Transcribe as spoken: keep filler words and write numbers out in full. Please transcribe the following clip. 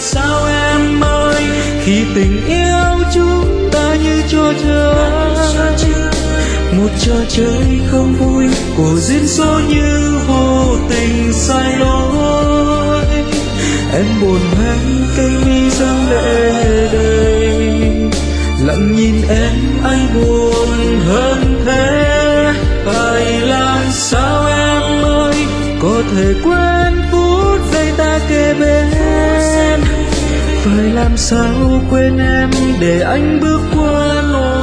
sao em ơi, khi tình yêu chúng ta như trò chơi, một trò chơi không vui của duyên số như vô tình sai lối. Em buồn hoang cây mi rơi lệ đầy, lặng nhìn em anh buồn hơn thế. Phải làm sao em ơi, có thể quên phút giây ta kề bên, phải làm sao quên em để anh bước qua lối